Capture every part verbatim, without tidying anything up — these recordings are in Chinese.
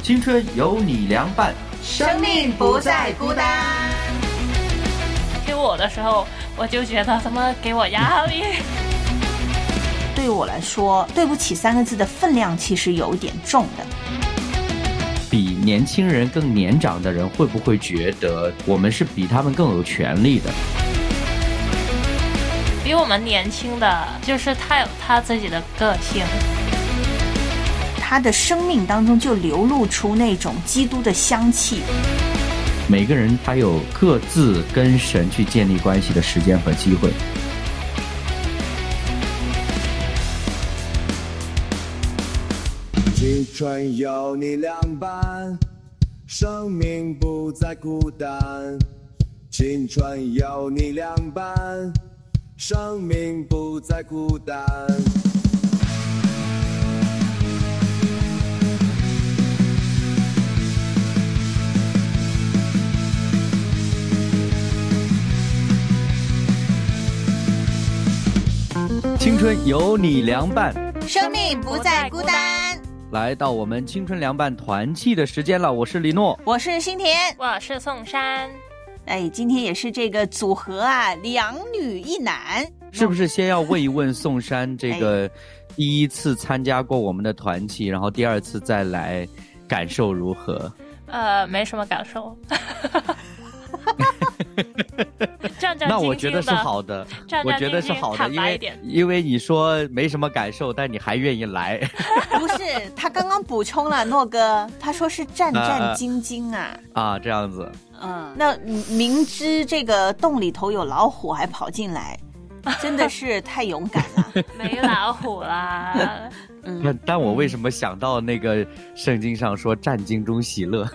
青春有你凉拌， 生命不再孤单。 给我的时候，我就觉得怎么给我压力。 对我来说，对不起三个字的分量其实有点重的。 比年轻人更年长的人会不会觉得我们是比他们更有权利的？ 比我们年轻的就是他有他自己的个性， 他的生命当中就流露出那种基督的香气。 每个人他有各自跟神去建立关系的时间和机会。 青春有你凉拌，生命不再孤单。青春有你凉拌，生命不再孤单。 青春有你凉拌， 生命不再孤单。 来到我们青春凉拌团契的时间了，我是李诺， 我是新田， 我是宋珊。 哎，今天也是这个组合啊，两女一男。 是不是先要问一问宋珊，这个第一次参加过我们的团契，然后第二次再来，感受如何？ 呃，没什么感受。战战兢兢的， 那我觉得是好的， 战战兢兢我觉得是好的，因为因为你说没什么感受，但你还愿意来。 不是，他刚刚补充了诺哥，他说是战战兢兢啊。 啊，这样子。 嗯，那明知这个洞里头有老虎还跑进来，真的是太勇敢了。 没老虎啦。 嗯，但但我为什么想到那个圣经上说战兢中喜乐？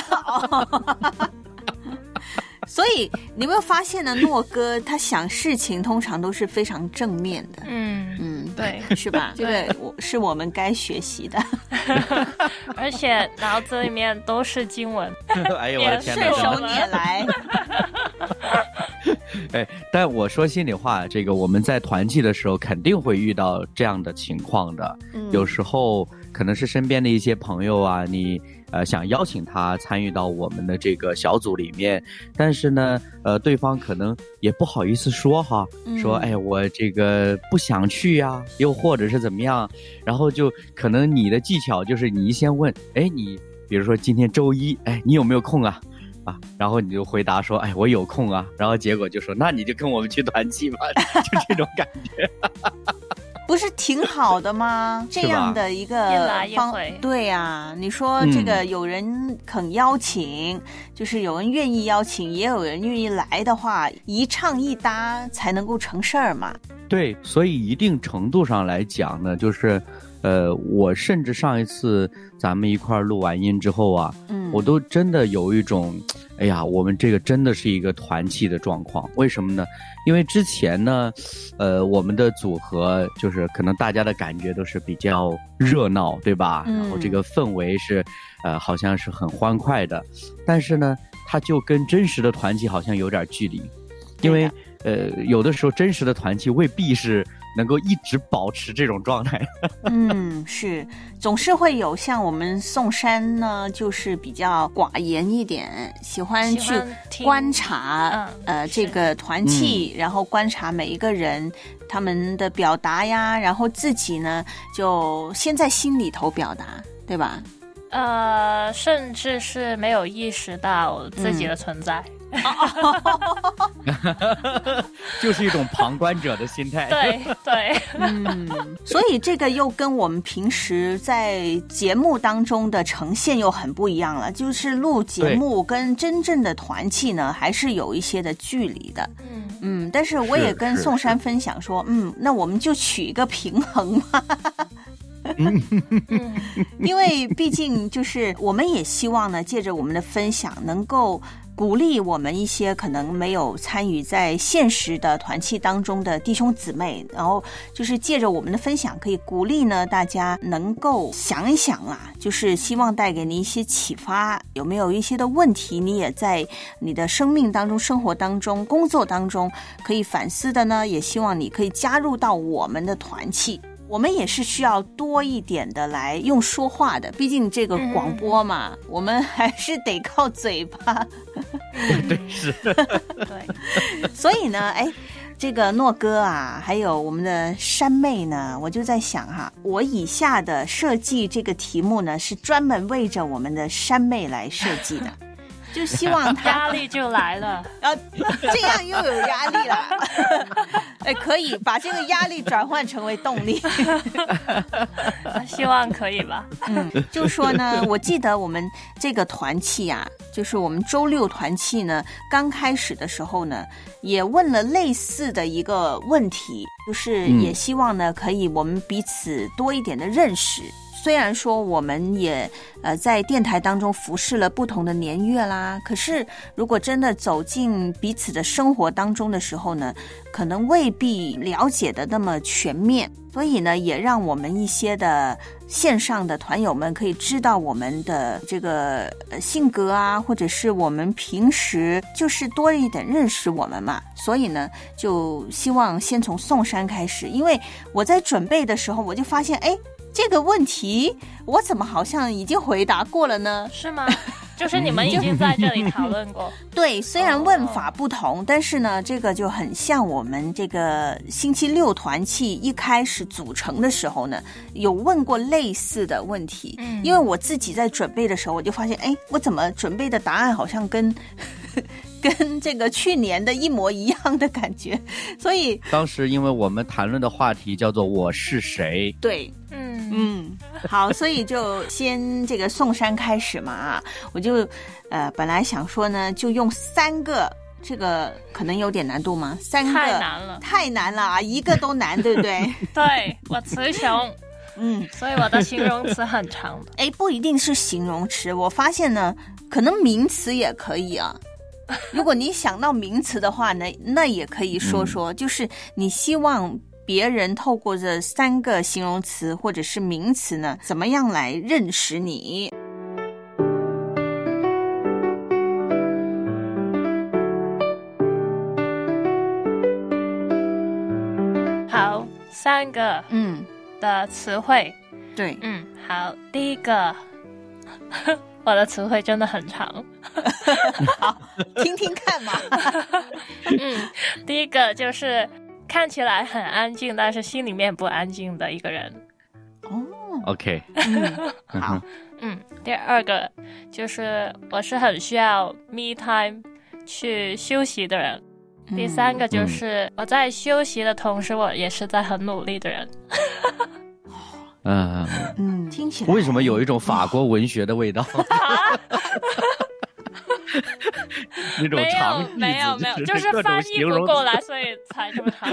所以你有没有发现呢？诺哥他想事情通常都是非常正面的。 嗯嗯， 对， 是吧？这个我是我们该学习的。 而且脑子里面都是经文。 哎呦我的天哪！ 顺手拈来。 哎，但我说心里话，这个我们在团契的时候肯定会遇到这样的情况的。嗯、有时候可能是身边的一些朋友啊，你呃想邀请他参与到我们的这个小组里面，但是呢，呃，对方可能也不好意思说哈，嗯、说哎我这个不想去呀、啊，又或者是怎么样，然后就可能你的技巧就是你先问，哎你比如说今天周一，哎你有没有空啊？啊，然后你就回答说，哎，我有空啊，然后结果就说，那你就跟我们去团契吧，就这种感觉。 不是挺好的吗？这样的一个一来一方， 回。 对啊，你说这个有人肯邀请，嗯、就是有人愿意邀请，也有人愿意来的话，一唱一搭才能够成事儿嘛。 对，所以一定程度上来讲呢，就是呃，我甚至上一次咱们一块儿录完音之后啊，嗯，我都真的有一种，哎呀，我们这个真的是一个团契的状况。为什么呢？因为之前呢，呃，我们的组合就是可能大家的感觉都是比较热闹，对吧？嗯、然后这个氛围是，呃，好像是很欢快的，但是呢，它就跟真实的团契好像有点距离，因为呃，有的时候真实的团契未必是能够一直保持这种状态。 嗯，是，总是会有像我们宋珊呢，就是比较寡言一点，喜欢去观察，嗯、呃，这个团契，嗯、然后观察每一个人他们的表达呀，然后自己呢就先在心里头表达，对吧？ 呃，甚至是没有意识到自己的存在。嗯就是一种旁观者的心态。 对对， 嗯，所以这个又跟我们平时在节目当中的呈现又很不一样了。就是录节目跟真正的团契呢，还是有一些的距离的。嗯嗯，但是我也跟宋珊分享说，嗯，那我们就取一个平衡嘛。嗯，因为毕竟就是我们也希望呢，借着我们的分享能够鼓励我们一些可能没有参与在现实的团契当中的弟兄姊妹，然后就是借着我们的分享可以鼓励呢大家能够想一想啊，就是希望带给你一些启发，有没有一些的问题你也在你的生命当中、生活当中、工作当中可以反思的呢，也希望你可以加入到我们的团契。 我们也是需要多一点的来用说话的，毕竟这个广播嘛，嗯、我们还是得靠嘴巴。 对，是。 对， 所以呢，哎，这个诺哥啊，还有我们的山妹呢，我就在想哈，我以下的设计这个题目呢，是专门为着我们的山妹来设计的。就希望他压力就来了， 啊，这样又有压力了。哎，可以把这个压力转换成为动力。 希望可以吧。 嗯，就说呢，我记得我们这个团契啊，就是我们周六团契呢，刚开始的时候呢，也问了类似的一个问题，就是也希望呢，可以我们彼此多一点的认识。虽然说我们也呃在电台当中服侍了不同的年月啦，可是如果真的走进彼此的生活当中的时候呢，可能未必了解的那么全面，所以呢，也让我们一些的线上的团友们可以知道我们的这个性格啊，或者是我们平时就是多一点认识我们嘛。所以呢，就希望先从宋山开始，因为我在准备的时候，我就发现，哎。这个问题我怎么好像已经回答过了呢？ 是吗？就是你们已经在这里讨论过。 对，虽然问法不同，但是呢，这个就很像我们这个星期六团契一开始组成的时候呢，有问过类似的问题。嗯，因为我自己在准备的时候，我就发现，哎，我怎么准备的答案好像跟跟这个去年的一模一样的感觉，所以当时因为我们谈论的话题叫做我是谁。 对。嗯，好，所以就先这个宋山开始嘛啊，我就呃本来想说呢，就用三个，这个可能有点难度吗？三个太难了， 太难了啊，一个都难，对不对？ 对，我词穷，嗯，所以我的形容词很长的。 哎，不一定是形容词，我发现呢，可能名词也可以啊。如果你想到名词的话呢，那也可以说说，嗯、就是你希望。别人透过这三个形容词或者是名词呢，怎么样来认识你？ 好，三个嗯的词汇， 对， 嗯，好，第一个，我的词汇真的很长， 好，听听看嘛。 嗯，第一个就是。看起来很安静，但是心里面不安静的一个人。 哦 ，OK， 嗯，好， 嗯，第二个就是我是很需要 me time 去休息的人。嗯、第三个就是我在休息的同时，我也是在很努力的人。 嗯嗯，听起来为什么有一种法国文学的味道？那种长句子没有没有没有，就是翻译不过来，所以才这么长。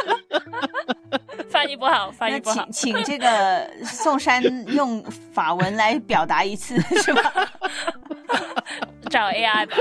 翻译不好，翻译不好。 请请这个宋山用法文来表达一次，是吧？ 找 A I 吧。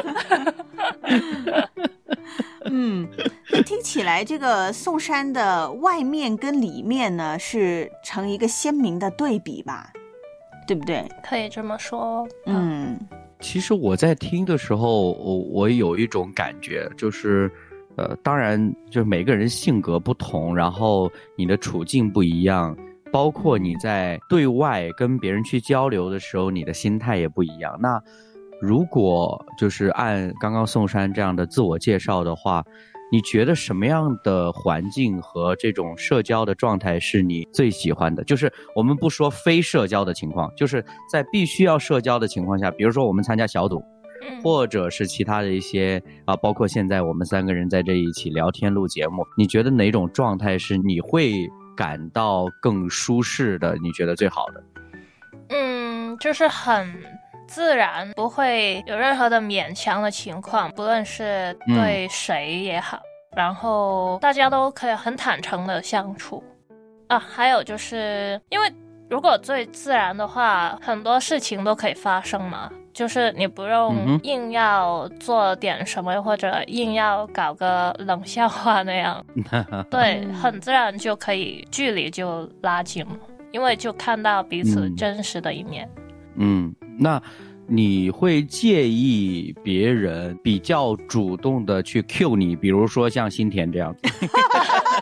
嗯，听起来这个宋山的外面跟里面呢是成一个鲜明的对比吧，对不对？ 可以这么说。 嗯。 其实我在听的时候，我我有一种感觉，就是，呃，当然，就是每个人性格不同，然后你的处境不一样，包括你在对外跟别人去交流的时候，你的心态也不一样。那如果就是按刚刚宋山这样的自我介绍的话，你觉得什么样的环境和这种社交的状态是你最喜欢的？就是我们不说非社交的情况，就是在必须要社交的情况下，比如说我们参加小组，或者是其他的一些啊，包括现在我们三个人在这一起聊天录节目，你觉得哪种状态是你会感到更舒适的？你觉得最好的？ 嗯，就是很自然，不会有任何的勉强的情况，不论是对谁也好、嗯、然后大家都可以很坦诚的相处啊。还有就是因为如果最自然的话，很多事情都可以发生嘛，就是你不用硬要做点什么、嗯、或者硬要搞个冷笑话那样对，很自然就可以距离就拉近了，因为就看到彼此真实的一面。 嗯，那你会介意别人比较主动的去 cue 你，比如说像新田这样子？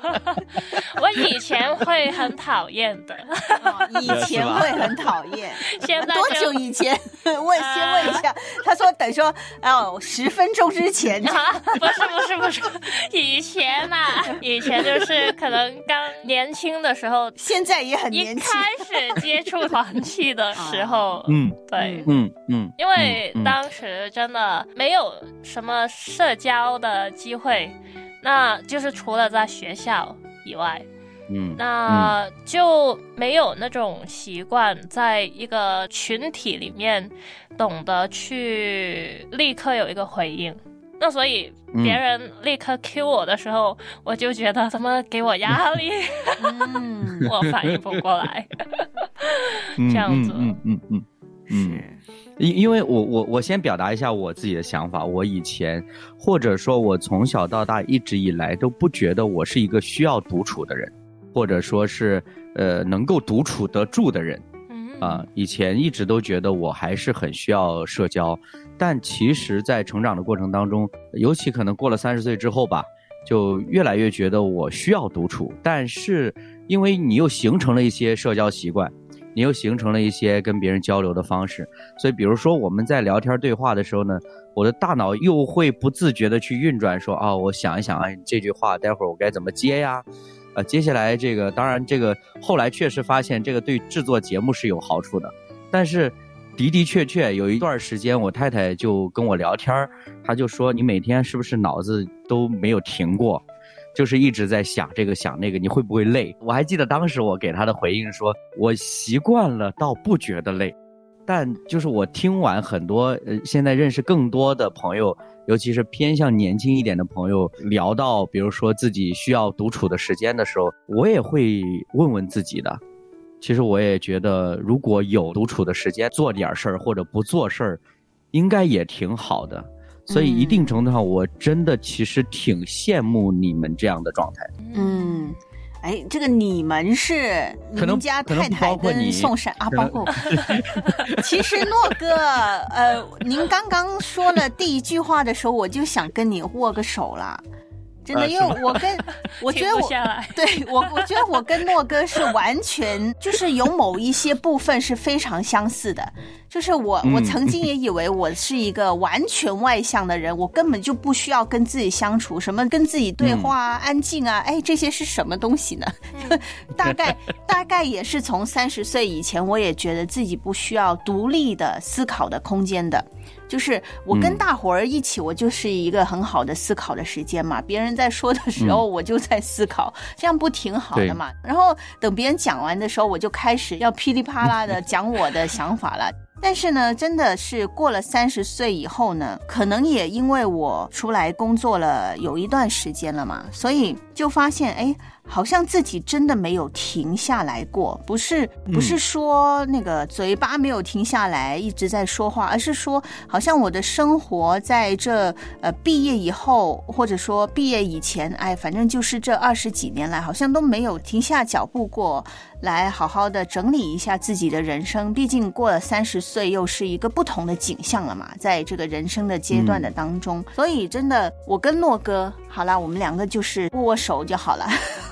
我以前会很讨厌的， 哦、以前会很讨厌。 现在多久以前？问先问一下。呃、他说等说哦，十分钟之前。 啊，不是不是不是，以前啊，以前就是可能刚年轻的时候， 现在也很年轻。 一开始接触团契的时候， 嗯， 对， 嗯嗯， 因为当时真的没有什么社交的机会，那就是除了在学校以外。 嗯， 那就没有那种习惯在一个群体里面懂得去立刻有一个回应，那所以别人立刻 cue 我的时候、嗯、我就觉得怎么给我压力、嗯、我反应不过来这样子。 嗯嗯嗯嗯，因因为我我我先表达一下我自己的想法，我以前或者说我从小到大一直以来都不觉得我是一个需要独处的人，或者说是呃能够独处得住的人啊、呃，以前一直都觉得我还是很需要社交，但其实在成长的过程当中，尤其可能过了三十岁之后吧，就越来越觉得我需要独处，但是因为你又形成了一些社交习惯，你又形成了一些跟别人交流的方式，所以比如说我们在聊天对话的时候呢，我的大脑又会不自觉的去运转说，哦，我想一想啊，这句话待会儿我该怎么接呀？呃，接下来这个，当然这个后来确实发现这个对制作节目是有好处的，但是的的确确有一段时间我太太就跟我聊天，她就说你每天是不是脑子都没有停过，就是一直在想这个想那个，你会不会累？我还记得当时我给她的回应说，我习惯了倒不觉得累，但就是我听完很多呃，现在认识更多的朋友，尤其是偏向年轻一点的朋友聊到比如说自己需要独处的时间的时候，我也会问问自己的，其实我也觉得如果有独处的时间做点事儿或者不做事儿应该也挺好的，所以一定程度上我真的其实挺羡慕你们这样的状态。 嗯，哎，这个你们是你们家太太跟宋珊啊，包括其实诺哥，呃，您刚刚说了第一句话的时候，我就想跟你握个手了。真的，因为我跟我觉得我对我我觉得我跟诺哥是完全就是有某一些部分是非常相似的，就是我我曾经也以为我是一个完全外向的人，我根本就不需要跟自己相处，什么跟自己对话啊、安静啊，哎，这些是什么东西呢？大概大概也是从三十岁以前，我也觉得自己不需要独立的思考的空间的。就是我跟大伙儿一起，我就是一个很好的思考的时间嘛，别人在说的时候我就在思考、嗯、这样不挺好的嘛？然后等别人讲完的时候，我就开始要噼里啪啦的讲我的想法了。但是呢，真的是过了三十岁以后呢，可能也因为我出来工作了有一段时间了嘛，所以就发现哎，好像自己真的没有停下来过，不是不是说那个嘴巴没有停下来一直在说话，而是说好像我的生活在这呃毕业以后，或者说毕业以前，哎，反正就是这二十几年来，好像都没有停下脚步过来，好好的整理一下自己的人生。毕竟过了三十岁，又是一个不同的景象了嘛，在这个人生的阶段的当中，嗯、所以真的，我跟诺哥，好啦，我们两个就是握握手就好了。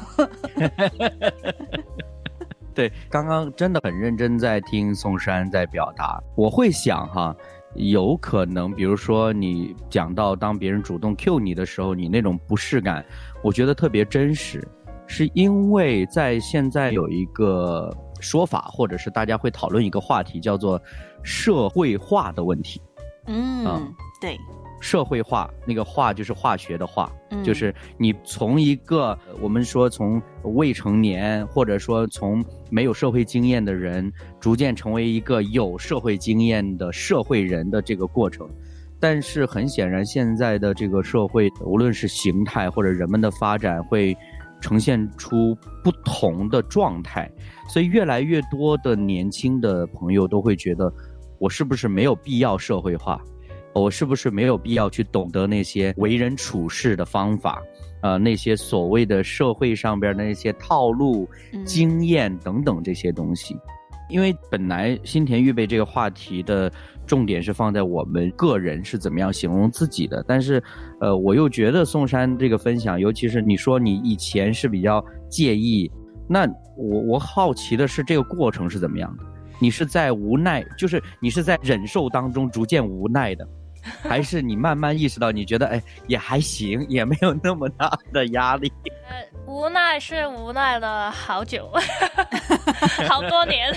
对，刚刚真的很认真在听宋珊在表达，我会想哈，有可能比如说你讲到当别人主动 cue 你的时候，你那种不适感，我觉得特别真实，是因为在现在有一个说法，或者是大家会讨论一个话题，叫做社会化的问题。 嗯，嗯对。 社会化，那个化就是化学的化、 嗯、 就是你从一个我们说从未成年或者说从没有社会经验的人逐渐成为一个有社会经验的社会人的这个过程。但是很显然现在的这个社会无论是形态或者人们的发展会呈现出不同的状态，所以越来越多的年轻的朋友都会觉得我是不是没有必要社会化，我是不是没有必要去懂得那些为人处事的方法，呃，那些所谓的社会上边的那些套路、经验等等这些东西。 因为本来新田预备这个话题的重点是放在我们个人是怎么样形容自己的，但是呃，我又觉得宋珊这个分享，尤其是你说你以前是比较介意，那我我好奇的是这个过程是怎么样的？你是在无奈，就是你是在忍受当中逐渐无奈的，还是你慢慢意识到你觉得哎也还行，也没有那么大的压力？ 呃，无奈是无奈了好久，好多年。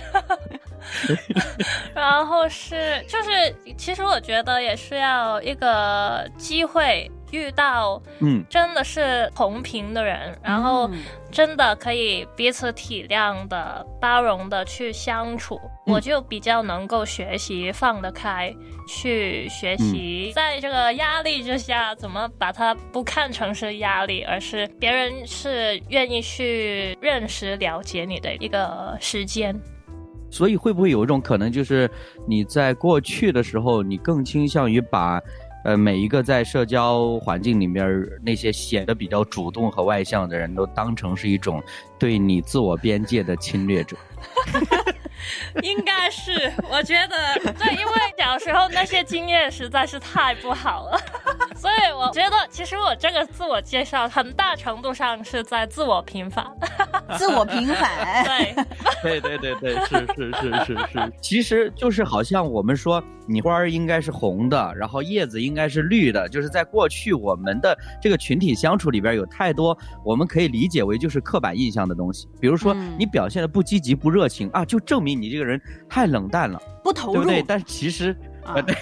然后是就是其实我觉得也是要一个机会遇到嗯真的是同频的人、嗯、然后真的可以彼此体谅的包容的去相处、嗯、我就比较能够学习放得开，去学习在这个压力之下怎么把它不看成是压力，而是别人是愿意去认识了解你的一个时间。 所以会不会有一种可能，就是你在过去的时候你更倾向于把呃每一个在社交环境里面那些显得比较主动和外向的人都当成是一种对你自我边界的侵略者？ 应该是，我觉得对，因为小时候那些经验实在是太不好了，所以我觉得其实我这个自我介绍很大程度上是在自我平反。 自我平反， 对，对对对对，是是是是是，其实就是好像我们说你花儿应该是红的，然后叶子应该是绿的，就是在过去我们的这个群体相处里边有太多我们可以理解为就是刻板印象的东西，比如说、嗯、你表现的不积极不热情啊，就证明你这个人太冷淡了， 不投入， 对不对？但是其实啊，对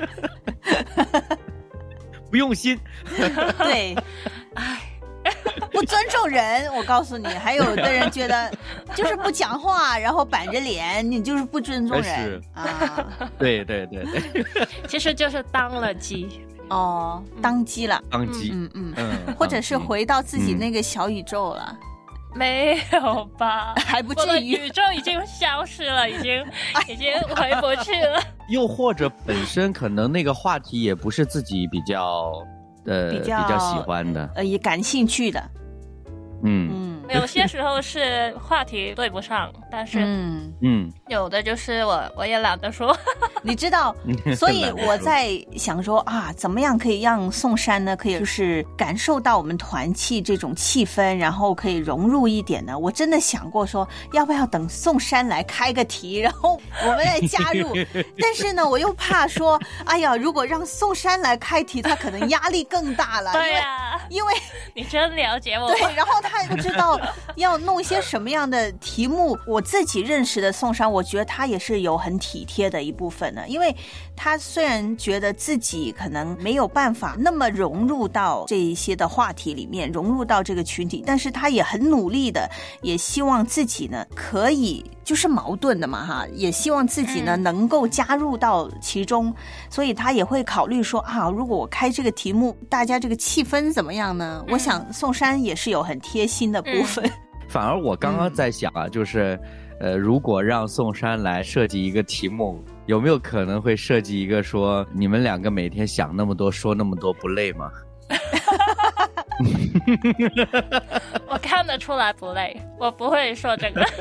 不用心， 对，哎。不尊重人，我告诉你，还有的人觉得就是不讲话，然后板着脸，你就是不尊重人啊！ 对对对对， 其实就是当了鸡哦，当鸡了， 当鸡， 嗯嗯嗯，或者是回到自己那个小宇宙了。 嗯没有吧， 还不至于， 我的宇宙已经消失了，已经已经回不去了。 又或者本身可能那个话题也不是自己比较呃比较, 比较喜欢的， 呃也感兴趣的。 嗯嗯， 有些时候是话题对不上，但是嗯嗯，有的就是我我也懒得说， 你知道，所以我在想说啊，怎么样可以让宋珊呢，可以就是感受到我们团契这种气氛，然后可以融入一点呢？我真的想过说，要不要等宋珊来开个题，然后我们来加入？但是呢，我又怕说，哎呀，如果让宋珊来开题，他可能压力更大了。 对呀、啊， 因为你真了解我。 对，然后他。他不知道要弄一些什么样的题目。我自己认识的宋珊，我觉得他也是有很体贴的一部分的，因为他虽然觉得自己可能没有办法那么融入到这一些的话题里面，融入到这个群体，但是他也很努力的，也希望自己呢可以，就是矛盾的嘛哈，也希望自己呢能够加入到其中，所以他也会考虑说啊，如果我开这个题目，大家这个气氛怎么样呢？我想宋珊也是有很贴心的部分。 反而我刚刚在想啊，嗯、就是呃，如果让宋珊来设计一个题目，有没有可能会设计一个说你们两个每天想那么多说那么多不累吗？ 我看得出来不累，我不会说这个。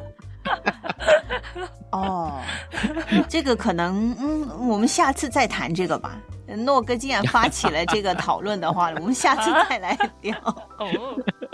哦，这个可能嗯，我们下次再谈这个吧。诺哥既然发起了这个讨论的话，我们下次再来聊。哦，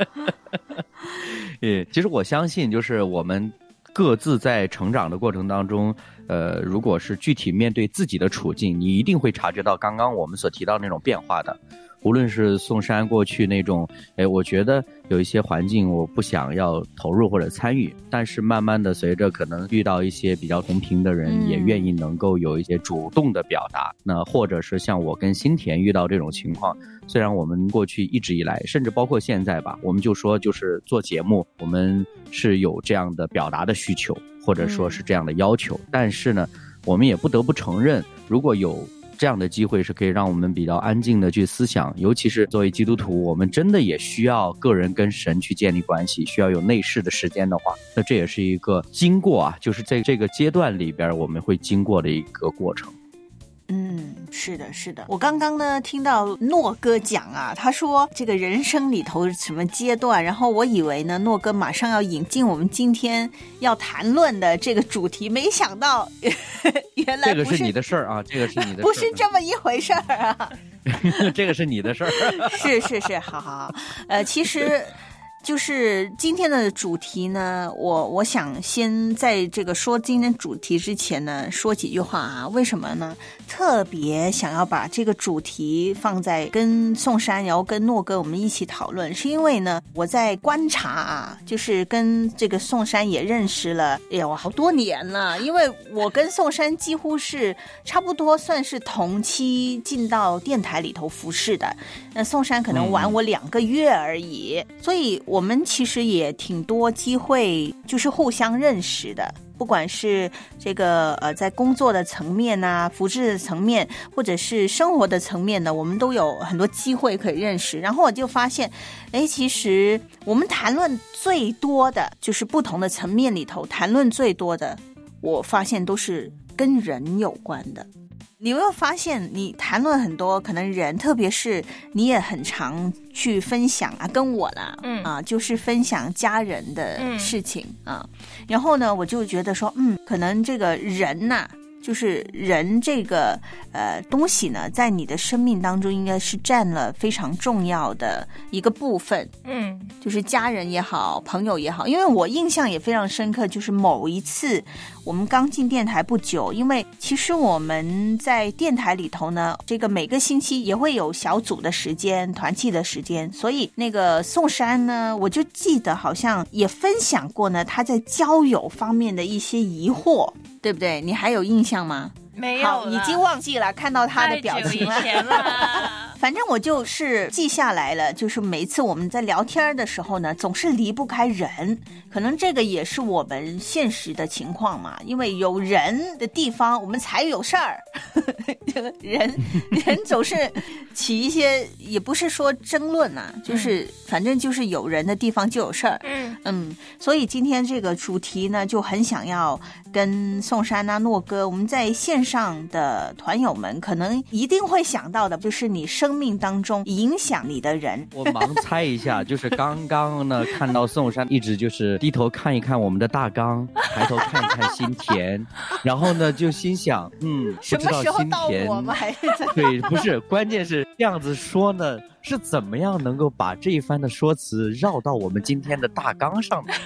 嗯，其实我相信，就是我们各自在成长的过程当中，呃，如果是具体面对自己的处境，你一定会察觉到刚刚我们所提到那种变化的。无论是宋珊过去那种，哎，我觉得有一些环境我不想要投入或者参与，但是慢慢的随着可能遇到一些比较同频的人，嗯、也愿意能够有一些主动的表达。那或者是像我跟新田遇到这种情况，虽然我们过去一直以来，甚至包括现在吧，我们就说就是做节目，我们是有这样的表达的需求，或者说是这样的要求，嗯、但是呢，我们也不得不承认，如果有这样的机会是可以让我们比较安静的去思想，尤其是作为基督徒，我们真的也需要个人跟神去建立关系，需要有内视的时间的话，那这也是一个经过啊，就是在这个阶段里边我们会经过的一个过程。 嗯，是的，是的。我刚刚呢听到诺哥讲啊，他说这个人生里头什么阶段，然后我以为呢诺哥马上要引进我们今天要谈论的这个主题，没想到原来不是这个是你的事儿啊，这个是你的事儿， 不是这么一回事儿啊。 这个是你的事儿。 是是是，好好好。呃，其实。就是今天的主题呢，我我想先在这个说今天主题之前呢，说几句话啊。为什么呢？特别想要把这个主题放在跟宋珊，然后跟诺哥我们一起讨论，是因为呢，我在观察啊，就是跟这个宋珊也认识了，哎呀，我好多年了，因为我跟宋珊几乎是差不多算是同期进到电台里头服侍的，那宋珊可能晚我两个月而已，嗯、所以我们其实也挺多机会，就是互相认识的。不管是这个呃在工作的层面啊，服侍的层面，或者是生活的层面呢，我们都有很多机会可以认识。然后我就发现，哎，其实我们谈论最多的就是不同的层面里头谈论最多的，我发现都是跟人有关的。你有没有发现，你谈论很多可能人，特别是你也很常去分享啊，跟我啦，嗯啊，就是分享家人的事情、嗯、啊。然后呢，我就觉得说，嗯，可能这个人呐、啊，就是人这个呃东西呢，在你的生命当中应该是占了非常重要的一个部分。嗯，就是家人也好，朋友也好，因为我印象也非常深刻，就是某一次。我们刚进电台不久，因为其实我们在电台里头呢，这个每个星期也会有小组的时间、团契的时间，所以那个宋珊呢，我就记得好像也分享过呢，他在交友方面的一些疑惑，对不对？你还有印象吗？ 没有， 好，已经忘记了，看到他的表情了。 太久以前了。 反正我就是记下来了，就是每一次我们在聊天的时候呢，总是离不开人，可能这个也是我们现实的情况嘛，因为有人的地方我们才有事儿。这个人人总是起一些，也不是说争论啊，就是、嗯、反正就是有人的地方就有事儿。嗯嗯，所以今天这个主题呢，就很想要跟宋珊啊、诺哥，我们在线上的团友们可能一定会想到的，就是你生命当中影响你的人。 我盲猜一下，就是刚刚呢看到宋珊一直就是低头看一看我们的大纲，抬头看一看新田，然后呢就心想，嗯， 什么时候到我们还是对，不是，关键是这样子说呢，是怎么样能够把这一番的说辞绕到我们今天的大纲上面？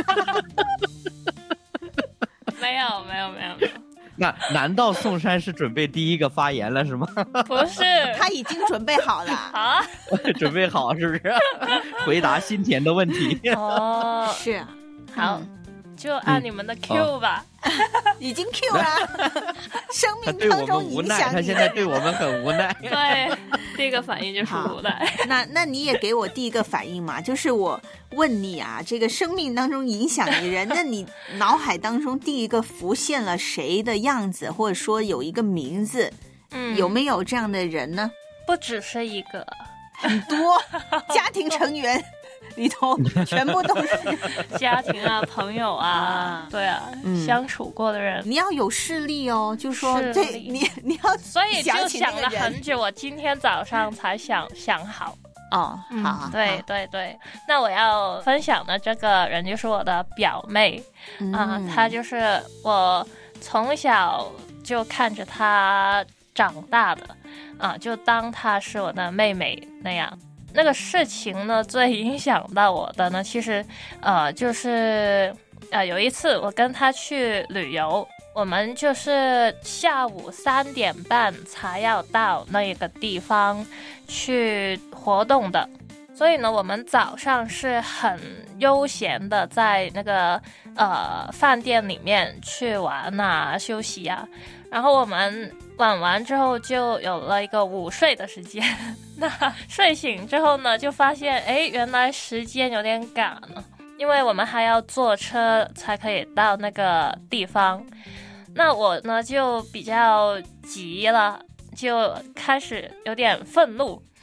没有没有没有没有。 那难道宋珊是准备第一个发言了是吗？ 不是， 他已经准备好了。 啊， 准备好是不是？回答新田的问题。 哦， 是啊， 好，嗯、就按你们的 Q 吧。 嗯哦、已经 Q 了。生命当中影响你， 他现在对我们很无奈。 对，第一个反应就是无奈。 那那你也给我第一个反应嘛？就是我问你啊，这个生命当中影响你人，那你脑海当中第一个浮现了谁的样子，或者说有一个名字，嗯，有没有这样的人呢？ 不只是一个， 很多家庭成员。里头全部都是家庭啊、朋友啊，对啊、嗯，相处过的人， 你要有势力哦，就说这你你要， 所以就想了很久，我今天早上才想想好。 哦， 嗯、 好， 对对对，那我要分享的这个人就是我的表妹啊、嗯呃，她就是我从小就看着她长大的啊、呃，就当她是我的妹妹那样。那个事情呢，最影响到我的呢，其实，呃，就是呃，有一次我跟他去旅游，我们就是下午三点半才要到那个地方去活动的，所以呢，我们早上是很悠闲的在那个呃饭店里面去玩啊、休息啊，然后我们玩完之后就有了一个午睡的时间。那睡醒之后呢，就发现哎，原来时间有点赶了，因为我们还要坐车才可以到那个地方。那我呢就比较急了，就开始有点愤怒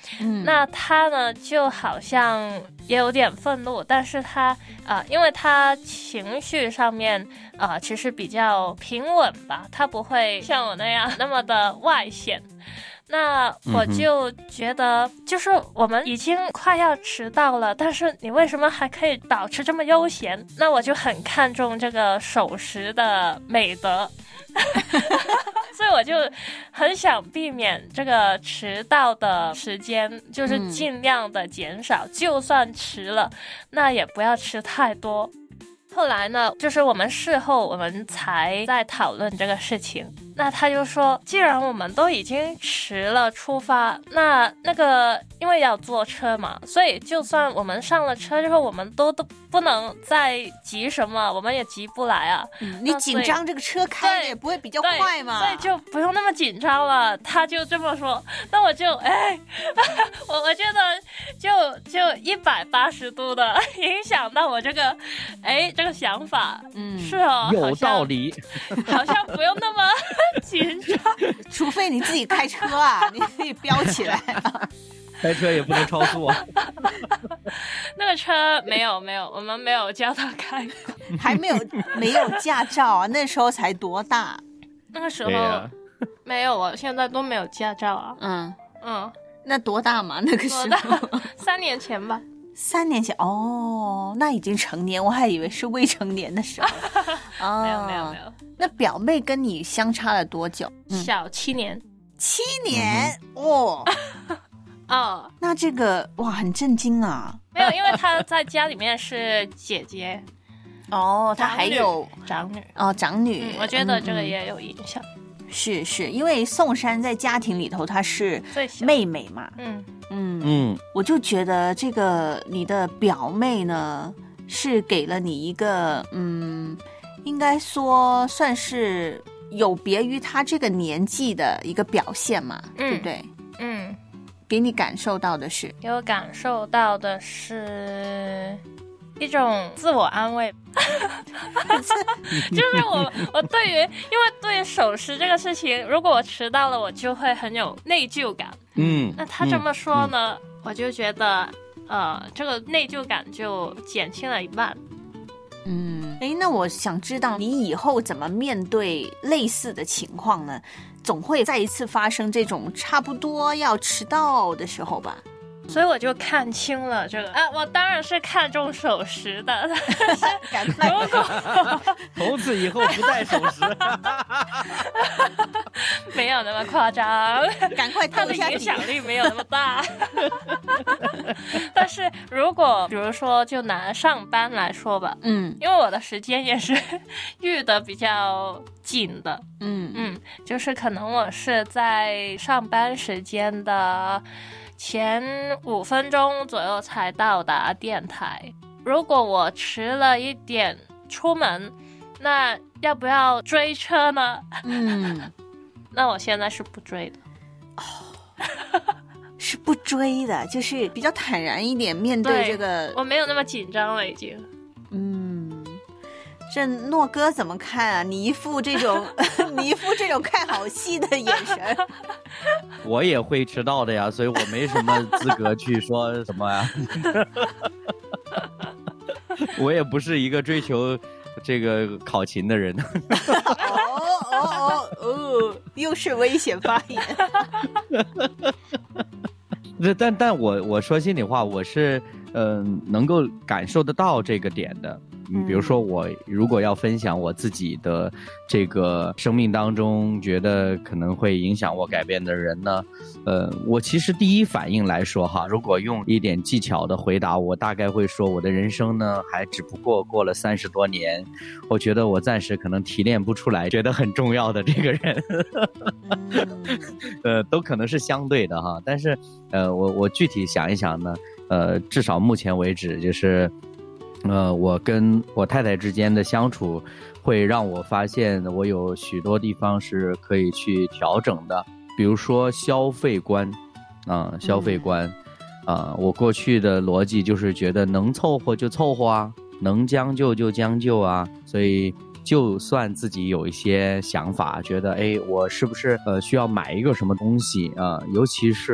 嗯，那他呢就好像也有点愤怒，但是他啊、呃，因为他情绪上面啊、呃、其实比较平稳吧，他不会像我那样那么的外显。那我就觉得，就是我们已经快要迟到了，但是你为什么还可以保持这么悠闲？那我就很看重这个守时的美德。所以我就很想避免这个迟到的时间，就是尽量的减少、嗯、就算迟了那也不要吃太多。后来呢，就是我们事后我们才在讨论这个事情，那他就说既然我们都已经迟了出发，那那个因为要坐车嘛，所以就算我们上了车之后我们都都不能再急什么，我们也急不来啊、 嗯、你紧张这个车开的也不会比较快嘛， 所以就不用那么紧张了。他就这么说，那我就哎我我觉得就就一百八十度的影响到我这个哎这个想法。嗯，是哦， 有道理， 好像不用那么紧张， 除非你自己开车啊，你可以飙起来啊。 开车也不能超速啊。 那个车没有没有，我们没有教他开， 还没有没有驾照啊，那时候才多大？ 那个时候、啊、没有啊，现在都没有驾照啊。 嗯嗯， 那多大嘛？那个时候三年前吧。 三年前哦，那已经成年，我还以为是未成年的时候。 哦、没有没有没有。 那表妹跟你相差了多久？ 嗯、小七年。 七年、嗯、哦。 哦， 那这个哇很震惊啊！ 没有，因为她在家里面是姐姐。 哦，她还有长女哦，长女、 嗯。我觉得这个也有影响。 嗯是是，因为宋珊在家庭里头她是妹妹嘛。 嗯嗯嗯，我就觉得这个你的表妹呢是给了你一个嗯，应该说算是有别于她这个年纪的一个表现嘛，嗯、对不对？ 嗯。 给你感受到的是， 给我感受到的是一种自我安慰。就是我我对于因为对于守时这个事情，如果我迟到了我就会很有内疚感。 嗯， 那他这么说呢、嗯、我就觉得呃这个内疚感就减轻了一半。 嗯，诶，那我想知道你以后怎么面对类似的情况呢？总会再一次发生这种差不多要迟到的时候吧？ 所以我就看清了这个啊，我当然是看重守时的。 赶快， 如果从此以后不再守时， 没有那么夸张， 赶快它的影响力没有那么大。但是如果比如说就拿上班来说吧，嗯，因为我的时间也是预的比较紧的，嗯嗯，就是可能我是在上班时间的前五分钟左右才到达电台。如果我迟了一点出门，那要不要追车呢？嗯，那我现在是不追的。 哦，是不追的，就是比较坦然一点面对这个。 我没有那么紧张了已经。 嗯，这诺哥怎么看啊？你一副这种你一副这种看好戏的眼神。 我也会迟到的呀，所以我没什么资格去说什么呀。我也不是一个追求这个考勤的人。 哦哦哦哦，又是危险发言。 但但我我说心里话，我是嗯、呃、能够感受得到这个点的。嗯，比如说我如果要分享我自己的这个生命当中觉得可能会影响我改变的人呢，呃，我其实第一反应来说哈，如果用一点技巧的回答，我大概会说我的人生呢还只不过过了三十多年，我觉得我暂时可能提炼不出来觉得很重要的这个人。呃，都可能是相对的哈，但是呃，我我具体想一想呢，呃，至少目前为止就是呃，我跟我太太之间的相处会让我发现我有许多地方是可以去调整的，比如说消费观啊、呃，消费观啊、呃，我过去的逻辑就是觉得能凑合就凑合啊，能将就就将就啊，所以就算自己有一些想法，觉得哎，我是不是呃需要买一个什么东西啊、呃，尤其是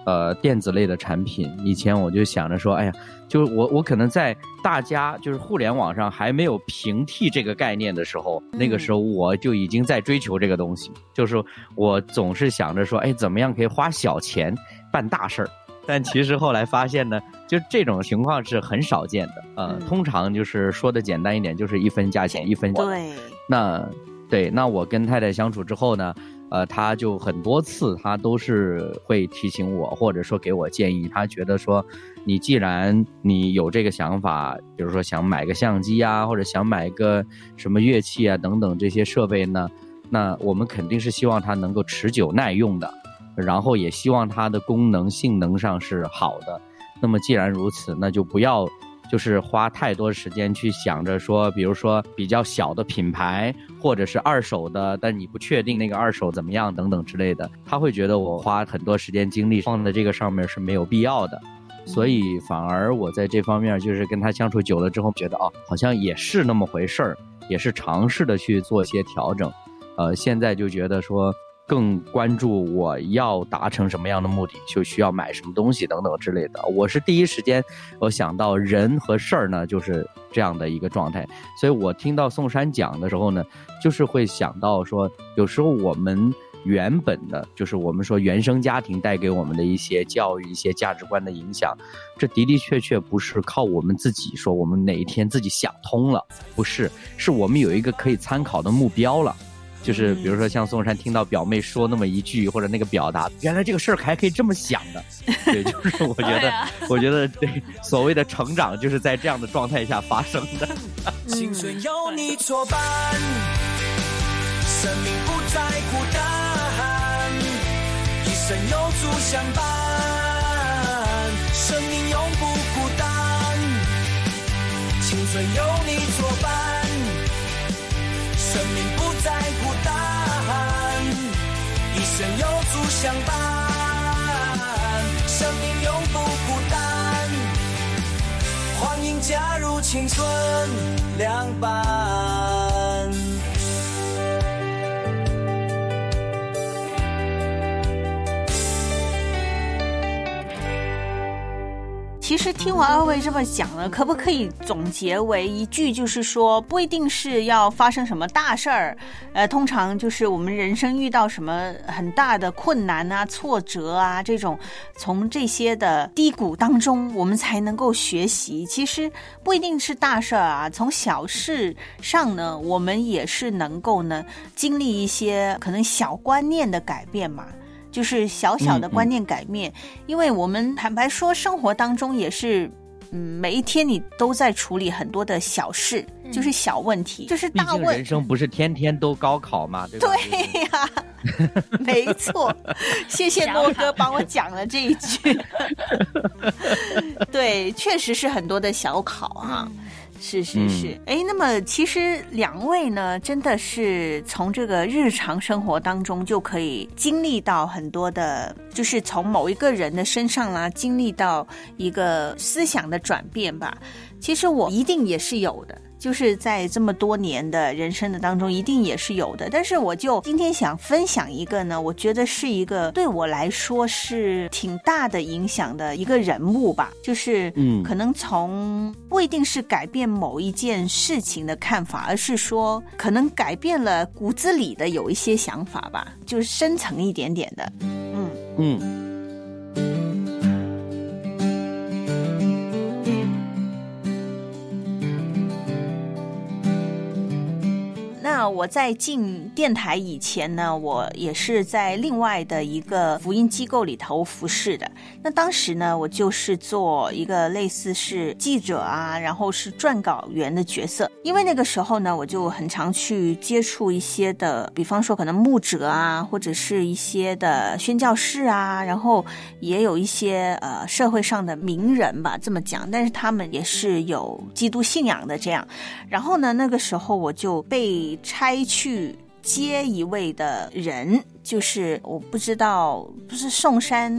呃电子类的产品。以前我就想着说，哎呀，就我我可能在大家就是互联网上还没有平替这个概念的时候，那个时候我就已经在追求这个东西，就是我总是想着说，哎，怎么样可以花小钱办大事儿。但其实后来发现呢，就这种情况是很少见的。呃，嗯、通常就是说的简单一点，就是一分价钱一分货。 对， 那对，那我跟太太相处之后呢，呃，她就很多次她都是会提醒我，或者说给我建议。她觉得说，你既然你有这个想法，比如说想买个相机啊，或者想买个什么乐器啊等等这些设备呢，那我们肯定是希望它能够持久耐用的。然后也希望它的功能性能上是好的。那么既然如此，那就不要就是花太多时间去想着说，比如说比较小的品牌或者是二手的，但你不确定那个二手怎么样等等之类的，他会觉得我花很多时间精力放在这个上面是没有必要的。所以反而我在这方面就是跟他相处久了之后觉得，哦，好像也是那么回事儿，也是尝试的去做一些调整。呃，现在就觉得说更关注我要达成什么样的目的，就需要买什么东西等等之类的。我是第一时间我想到人和事儿呢，就是这样的一个状态。所以我听到宋珊讲的时候呢，就是会想到说，有时候我们原本的就是我们说原生家庭带给我们的一些教育、一些价值观的影响，这的的确确不是靠我们自己说我们哪一天自己想通了，不是，是我们有一个可以参考的目标了。就是比如说像宋珊听到表妹说那么一句，或者那个表达，原来这个事儿还可以这么想的。对，就是我觉得我觉得对，所谓的成长就是在这样的状态下发生的。 青春有你作伴，生命不再孤单，一生有主相伴，生命永不孤单。青春有你作伴，生命不再孤单，一生有主相伴，生命永不孤单。欢迎加入青春凉拌。 其实听完二位这么讲呢，可不可以总结为一句，就是说不一定是要发生什么大事儿，呃，通常就是我们人生遇到什么很大的困难啊、挫折啊，这种从这些的低谷当中，我们才能够学习。其实不一定是大事儿啊，从小事上呢，我们也是能够呢经历一些可能小观念的改变嘛。就是小小的观念改变，嗯嗯，因为我们坦白说，生活当中也是，嗯，每一天你都在处理很多的小事，嗯、就是小问题，就是大问。 毕竟人生不是天天都高考嘛，对吧？ 对呀、啊，没错。谢谢诺哥帮我讲了这一句。对，确实是很多的小考啊。嗯，是是是，哎、嗯，那么其实两位呢，真的是从这个日常生活当中就可以经历到很多的，就是从某一个人的身上啦，经历到一个思想的转变吧。其实我一定也是有的，就是在这么多年的人生的当中一定也是有的，但是我就今天想分享一个呢，我觉得是一个对我来说是挺大的影响的一个人物吧，就是嗯，可能从不一定是改变某一件事情的看法，而是说可能改变了骨子里的有一些想法吧，就是深层一点点的。嗯嗯。那我在进电台以前呢，我也是在另外的一个福音机构里头服侍的。那当时呢，我就是做一个类似是记者啊，然后是撰稿员的角色。因为那个时候呢，我就很常去接触一些的，比方说可能牧者啊，或者是一些的宣教士啊，然后也有一些呃社会上的名人吧，这么讲。但是他们也是有基督信仰的这样。然后呢，那个时候我就被差去接一位的人，就是我不知道，不是宋珊跟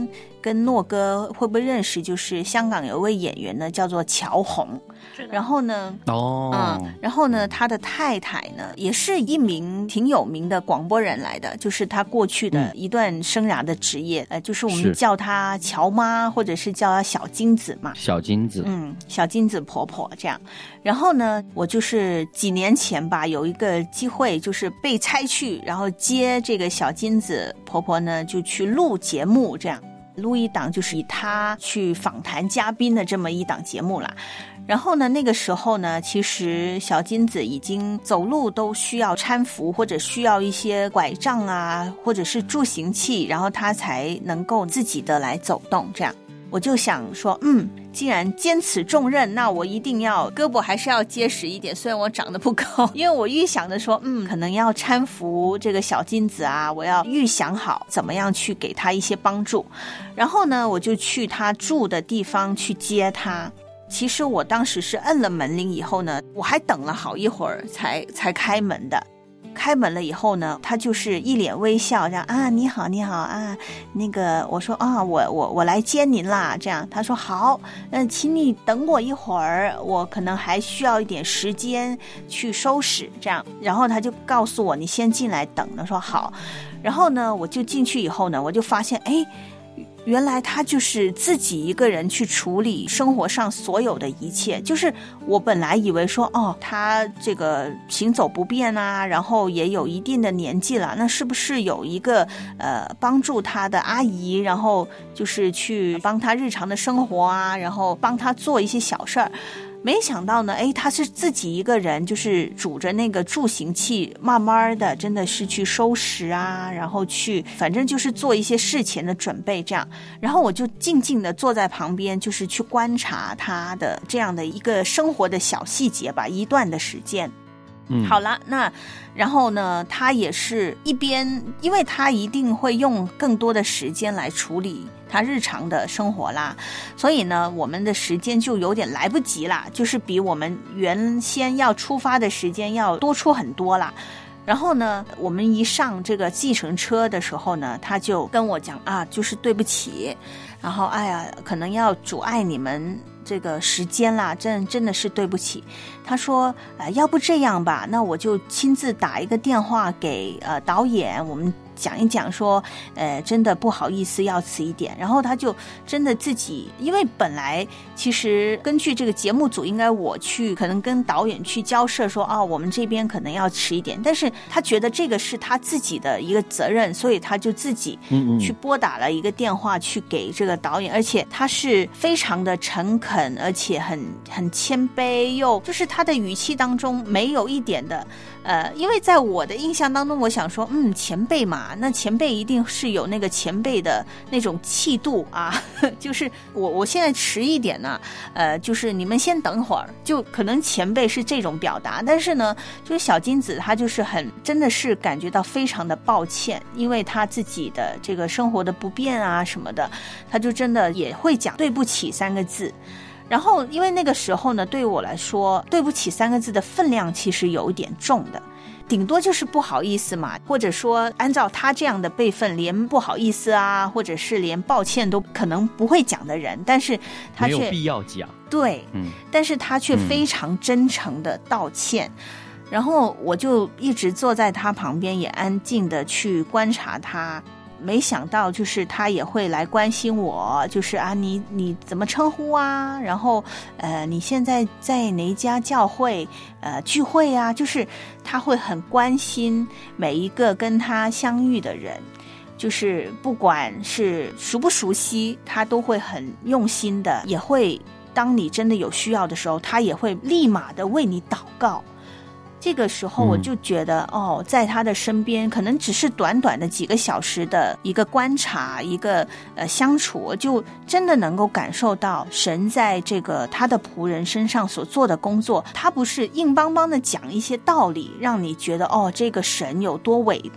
跟诺哥会不会认识，就是香港有一位演员呢叫做乔红，然后呢哦、 嗯，然后呢他的太太呢也是一名挺有名的广播人来的，就是他过去的一段生涯的职业、嗯、呃，就是我们叫他乔妈或者是叫他小金子嘛， 小金子， 嗯，小金子婆婆这样。然后呢我就是几年前吧有一个机会，就是被差去然后接这个小金子婆婆呢就去录节目，这样录一档就是以她去访谈嘉宾的这么一档节目啦。然后呢那个时候呢其实小金子已经走路都需要搀扶，或者需要一些拐杖啊或者是助行器，然后她才能够自己的来走动这样。我就想说嗯，既然肩此重任，那我一定要胳膊还是要结实一点，虽然我长得不高，因为我预想的说嗯，可能要搀扶这个小金子啊，我要预想好怎么样去给他一些帮助。然后呢我就去他住的地方去接他。其实我当时是摁了门铃以后呢，我还等了好一会儿才才开门的。开门了以后呢，他就是一脸微笑这样啊，你好你好啊，那个我说啊，我我我来接您啦，这样他说好，嗯、呃，请你等我一会儿，我可能还需要一点时间去收拾这样。然后他就告诉我你先进来等了，说好。然后呢我就进去以后呢，我就发现哎，原来他就是自己一个人去处理生活上所有的一切。就是我本来以为说哦，他这个行走不便啊，然后也有一定的年纪了，那是不是有一个呃帮助他的阿姨，然后就是去帮他日常的生活啊，然后帮他做一些小事儿。没想到呢，哎，他是自己一个人，就是拄着那个助行器，慢慢的，真的是去收拾啊，然后去，反正就是做一些事前的准备，这样。然后我就静静的坐在旁边，就是去观察他的这样的一个生活的小细节吧，一段的时间。嗯，好了，那然后呢，他也是一边，因为他一定会用更多的时间来处理他日常的生活啦，所以呢我们的时间就有点来不及啦，就是比我们原先要出发的时间要多出很多啦。然后呢我们一上这个计程车的时候呢，他就跟我讲啊，就是对不起，然后哎呀可能要阻碍你们这个时间啦，真真的是对不起。他说呃要不这样吧，那我就亲自打一个电话给呃导演，我们讲一讲说呃真的不好意思要迟一点。然后他就真的自己，因为本来其实根据这个节目组应该我去可能跟导演去交涉说哦我们这边可能要迟一点，但是他觉得这个是他自己的一个责任，所以他就自己去拨打了一个电话去给这个导演，而且他是非常的诚恳，而且很很谦卑，又就是他的语气当中没有一点的呃，因为在我的印象当中，我想说嗯前辈嘛，那前辈一定是有那个前辈的那种气度啊，就是我我现在迟一点呢、啊、呃，就是你们先等会儿，就可能前辈是这种表达。但是呢就是小金子他就是很真的是感觉到非常的抱歉，因为他自己的这个生活的不便啊什么的，他就真的也会讲对不起三个字。然后因为那个时候呢对我来说对不起三个字的分量其实有一点重的，顶多就是不好意思嘛，或者说按照他这样的辈分连不好意思啊或者是连抱歉都可能不会讲的人，但是他却没有必要讲， 对、嗯、但是他却非常真诚的道歉、嗯、然后我就一直坐在他旁边，也安静的去观察他。没想到就是他也会来关心我，就是啊你你怎么称呼啊，然后呃你现在在哪一家教会呃聚会啊，就是他会很关心每一个跟他相遇的人，就是不管是熟不熟悉，他都会很用心的，也会当你真的有需要的时候，他也会立马的为你祷告。这个时候我就觉得、嗯、哦，在他的身边可能只是短短的几个小时的一个观察，一个呃相处，就真的能够感受到神在这个他的仆人身上所做的工作。他不是硬邦邦的讲一些道理让你觉得哦这个神有多伟大，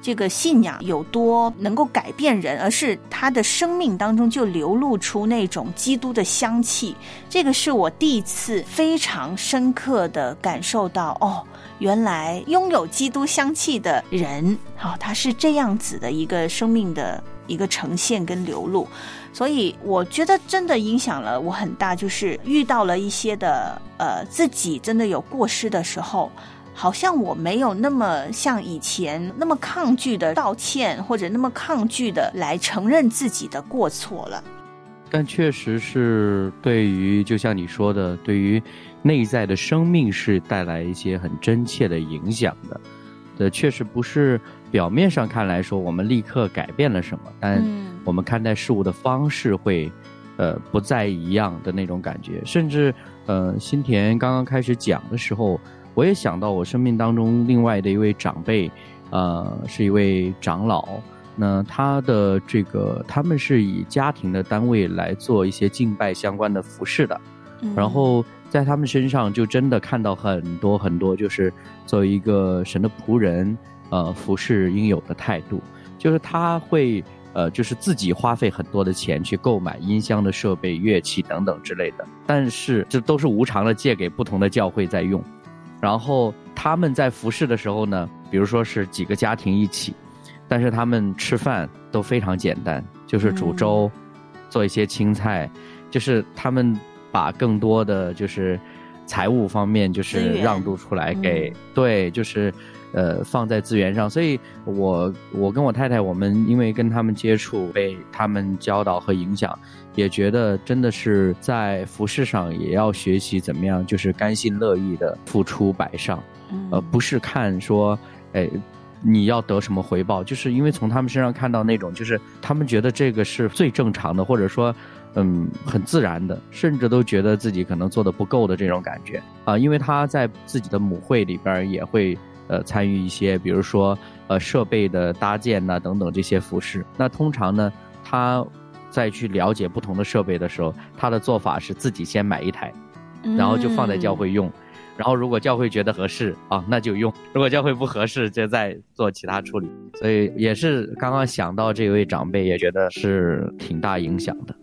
这个信仰有多能够改变人，而是他的生命当中就流露出那种基督的香气。这个是我第一次非常深刻的感受到，哦，原来拥有基督香气的人，好、哦，他是这样子的一个生命的一个呈现跟流露。所以我觉得真的影响了我很大，就是遇到了一些的呃自己真的有过失的时候，好像我没有那么像以前那么抗拒的道歉，或者那么抗拒的来承认自己的过错了。 但确实是对于就像你说的，对于内在的生命是带来一些很真切的影响的。对，确实不是表面上看来说我们立刻改变了什么，但我们看待事物的方式会呃不再一样的那种感觉。甚至呃新田刚刚开始讲的时候，我也想到我生命当中另外的一位长辈，呃是一位长老，那他的这个他们是以家庭的单位来做一些敬拜相关的服事的，嗯、然后在他们身上就真的看到很多很多，就是作为一个神的仆人，呃，服事应有的态度，就是他会呃，就是自己花费很多的钱去购买音箱的设备、乐器等等之类的，但是这都是无偿的借给不同的教会在用。然后他们在服事的时候呢，比如说是几个家庭一起，但是他们吃饭都非常简单，就是煮粥，嗯、做一些青菜，就是他们把更多的就是财务方面就是让渡出来给、嗯、对，就是呃放在资源上。所以我我跟我太太，我们因为跟他们接触，被他们教导和影响，也觉得真的是在服事上也要学习怎么样就是甘心乐意的付出摆上，呃不是看说哎你要得什么回报，就是因为从他们身上看到那种就是他们觉得这个是最正常的，或者说嗯很自然的，甚至都觉得自己可能做得不够的这种感觉啊、呃。因为他在自己的母会里边也会呃参与一些比如说呃设备的搭建呐、啊、等等这些服饰。那通常呢他再去了解不同的设备的时候，他的做法是自己先买一台，然后就放在教会用、嗯、然后如果教会觉得合适啊，那就用；如果教会不合适，就再做其他处理。所以也是刚刚想到这位长辈，也觉得是挺大影响的。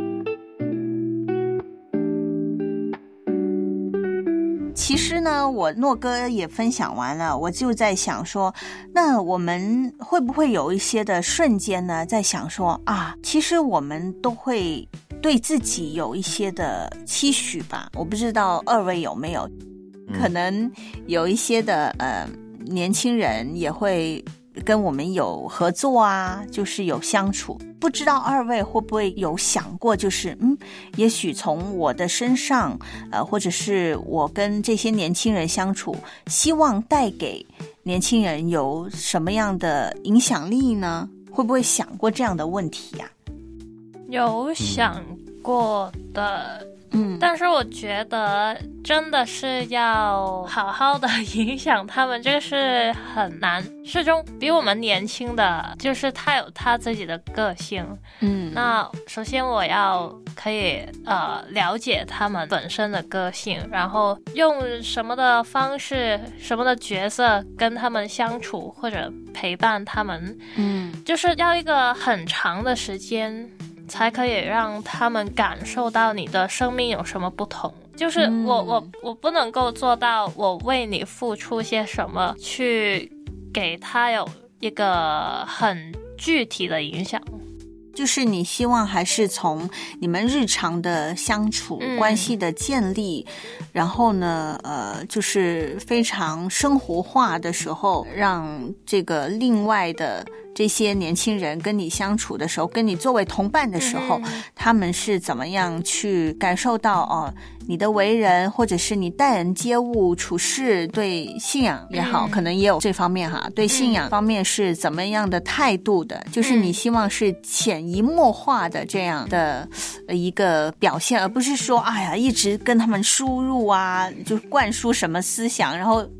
其实呢，我诺哥也分享完了，我就在想说，那我们会不会有一些的瞬间呢，在想说啊，其实我们都会对自己有一些的期许吧。我不知道二位有没有，可能有一些的呃年轻人也会跟我们有合作啊，就是有相处。不知道二位会不会有想过，就是嗯，也许从我的身上，呃，或者是我跟这些年轻人相处，希望带给年轻人有什么样的影响力呢？会不会想过这样的问题呀、 啊？有想过的。 嗯， 但是我觉得真的是要好好的影响他们，这个是很难。始终比我们年轻的，就是他有他自己的个性。 嗯， 那首先我要可以呃了解他们本身的个性，然后用什么的方式、什么的角色跟他们相处，或者陪伴他们。 嗯， 就是要一个很长的时间，才可以让他们感受到你的生命有什么不同。就是我、嗯、我我不能够做到我为你付出些什么去给他有一个很具体的影响。 就是你希望还是从你们日常的相处、嗯、关系的建立，然后呢呃就是非常生活化的时候，让这个另外的这些年轻人跟你相处的时候，跟你作为同伴的时候、嗯、他们是怎么样去感受到哦你的为人，或者是你待人接物处事，对信仰也好、嗯、可能也有这方面哈，对信仰方面是怎么样的态度的、嗯、就是你希望是潜移默化的这样的一个表现，而不是说哎呀一直跟他们输入啊，就灌输什么思想，然后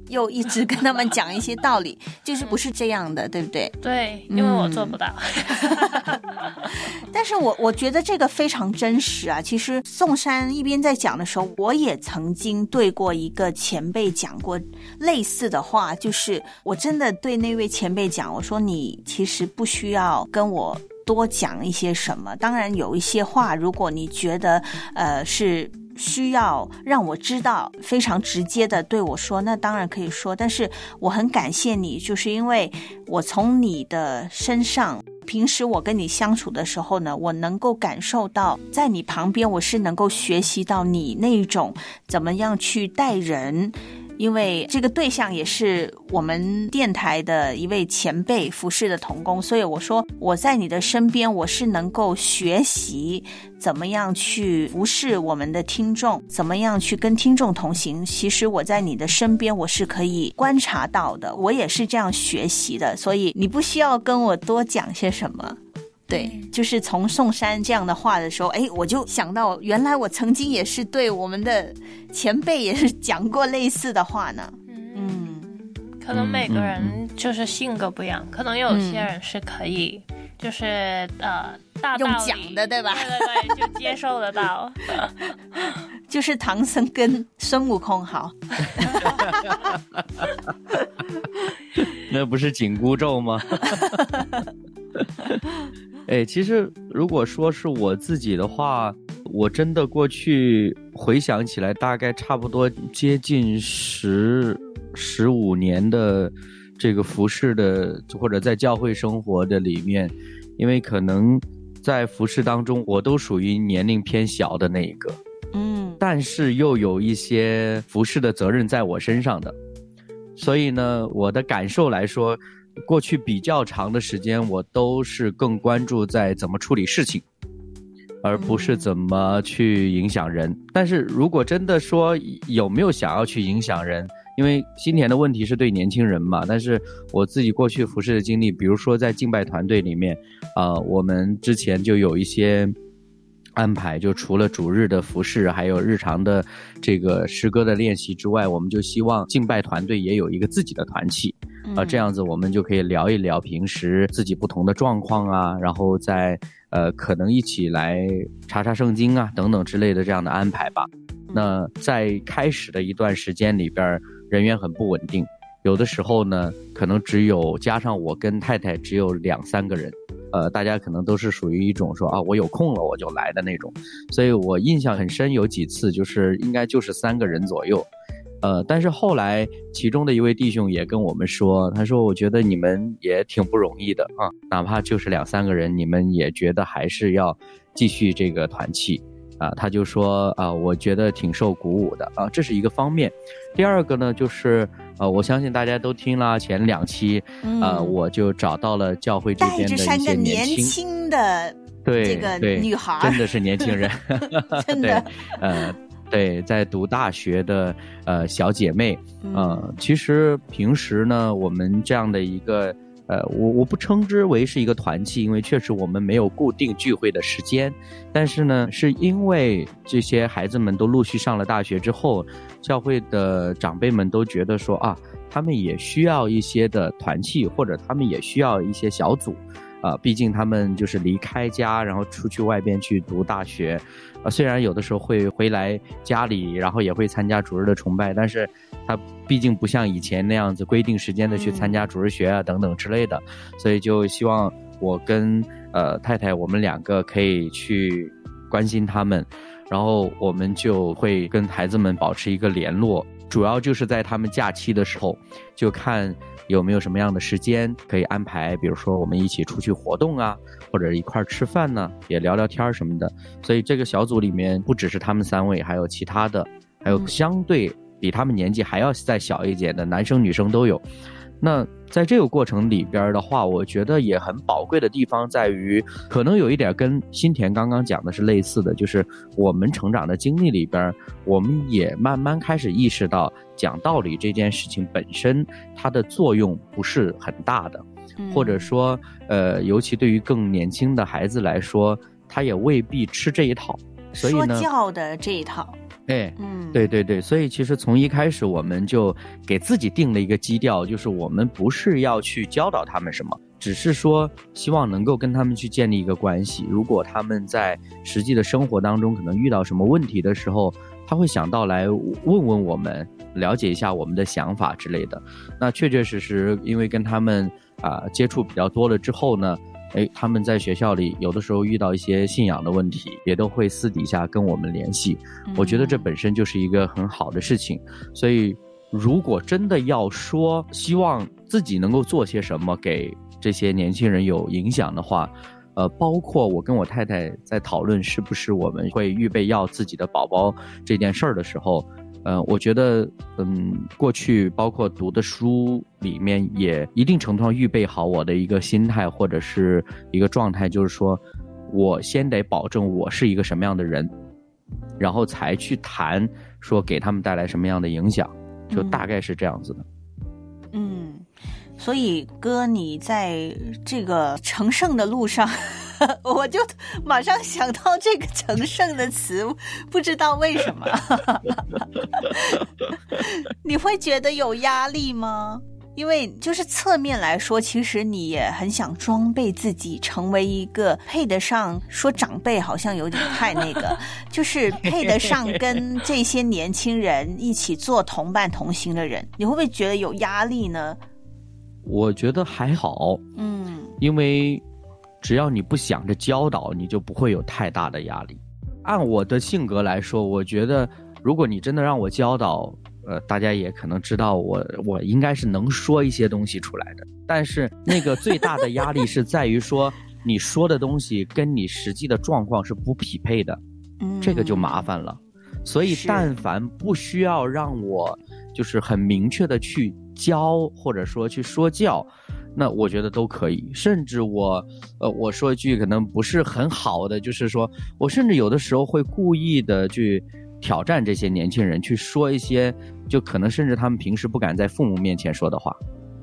又一直跟他们讲一些道理，就是不是这样的，对不对？ 对，因为我做不到。 嗯、但是我我觉得这个非常真实啊。其实宋珊一边在讲的时候，我也曾经对过一个前辈讲过类似的话，就是我真的对那位前辈讲，我说你其实不需要跟我多讲一些什么，当然有一些话如果你觉得呃是需要让我知道，非常直接的对我说，那当然可以说，但是我很感谢你，就是因为我从你的身上，平时我跟你相处的时候呢，我能够感受到在你旁边我是能够学习到你那种怎么样去待人，因为这个对象也是我们电台的一位前辈服侍的同工，所以我说我在你的身边，我是能够学习怎么样去服侍我们的听众，怎么样去跟听众同行。其实我在你的身边，我是可以观察到的，我也是这样学习的，所以你不需要跟我多讲些什么。对，就是从宋珊这样的话的时候，哎，我就想到原来我曾经也是对我们的前辈也是讲过类似的话呢。嗯， 可能每个人就是性格不一样，嗯、可能有些人是可以，嗯、就是呃大道理用讲的，对吧？ 对对对，就接受得到。 就是唐僧跟孙悟空好。 那不是紧箍咒吗？哎，其实如果说是我自己的话，我真的过去回想起来，大概差不多接近十十五年的这个服侍的，或者在教会生活的里面，因为可能在服侍当中，我都属于年龄偏小的那一个， 嗯， 但是又有一些服侍的责任在我身上的，所以呢，我的感受来说，过去比较长的时间，我都是更关注在怎么处理事情，而不是怎么去影响人。但是如果真的说有没有想要去影响人，因为新田的问题是对年轻人嘛，但是我自己过去服侍的经历，比如说在敬拜团队里面，呃，我们之前就有一些安排，就除了主日的服侍还有日常的这个诗歌的练习之外，我们就希望敬拜团队也有一个自己的团契，呃，这样子我们就可以聊一聊平时自己不同的状况啊，然后再呃可能一起来查查圣经啊等等之类的这样的安排吧。那在开始的一段时间里边，人员很不稳定，有的时候呢可能只有加上我跟太太只有两三个人，呃，大家可能都是属于一种说啊，我有空了我就来的那种，所以我印象很深，有几次就是应该就是三个人左右，呃，但是后来其中的一位弟兄也跟我们说，他说我觉得你们也挺不容易的啊，哪怕就是两三个人，你们也觉得还是要继续这个团契啊，他就说啊，我觉得挺受鼓舞的啊，这是一个方面。第二个呢，就是呃，我相信大家都听了前两期，嗯、呃，我就找到了教会这边的一些带着三个年轻, 年轻的这个女孩， 真的是年轻人， 真的， 呃，对，在读大学的呃小姐妹，呃，其实平时呢，我们这样的一个。呃，我我不称之为是一个团契，因为确实我们没有固定聚会的时间，但是呢，是因为这些孩子们都陆续上了大学之后，教会的长辈们都觉得说啊，他们也需要一些的团契，或者他们也需要一些小组，啊、呃，毕竟他们就是离开家，然后出去外边去读大学，啊、呃，虽然有的时候会回来家里，然后也会参加主日的崇拜，但是他毕竟不像以前那样子规定时间的去参加主日学啊等等之类的，所以就希望我跟呃太太我们两个可以去关心他们，然后我们就会跟孩子们保持一个联络，主要就是在他们假期的时候，就看有没有什么样的时间可以安排，比如说我们一起出去活动啊，或者一块吃饭呢，也聊聊天什么的。所以这个小组里面不只是他们三位，还有其他的，还有相对比他们年纪还要再小一点的男生女生都有。那在这个过程里边的话，我觉得也很宝贵的地方在于，可能有一点跟新田刚刚讲的是类似的，就是我们成长的经历里边，我们也慢慢开始意识到讲道理这件事情本身它的作用不是很大的，或者说呃，尤其对于更年轻的孩子来说，他也未必吃这一套。所以呢， 说教的这一套， 哎，嗯，对对对，所以其实从一开始我们就给自己定了一个基调，就是我们不是要去教导他们什么，只是说希望能够跟他们去建立一个关系。如果他们在实际的生活当中可能遇到什么问题的时候，他会想到来问问我们，了解一下我们的想法之类的。那确确实实因为跟他们啊、呃、接触比较多了之后呢，哎，他们在学校里有的时候遇到一些信仰的问题，也都会私底下跟我们联系。我觉得这本身就是一个很好的事情。所以如果真的要说希望自己能够做些什么给这些年轻人有影响的话，呃，包括我跟我太太在讨论是不是我们会预备要自己的宝宝这件事儿的时候，呃，我觉得，嗯，过去包括读的书里面也一定程度上预备好我的一个心态或者是一个状态，就是说我先得保证我是一个什么样的人，然后才去谈说给他们带来什么样的影响，就大概是这样子的。 嗯，所以哥，你在这个成圣的路上我就马上想到这个成圣的词，不知道为什么你会觉得有压力吗？因为就是侧面来说，其实你也很想装备自己成为一个配得上，说长辈好像有点太那个就是配得上跟这些年轻人一起做同伴同行的人，你会不会觉得有压力呢？ 我觉得还好，嗯，因为只要你不想着教导，你就不会有太大的压力。按我的性格来说，我觉得如果你真的让我教导，呃，大家也可能知道我我应该是能说一些东西出来的。但是那个最大的压力是在于说你说的东西跟你实际的状况是不匹配的，嗯，这个就麻烦了。所以但凡不需要让我就是很明确的去教或者说去说教，那我觉得都可以。甚至我呃我说一句可能不是很好的，就是说我甚至有的时候会故意的去挑战这些年轻人，去说一些就可能甚至他们平时不敢在父母面前说的话。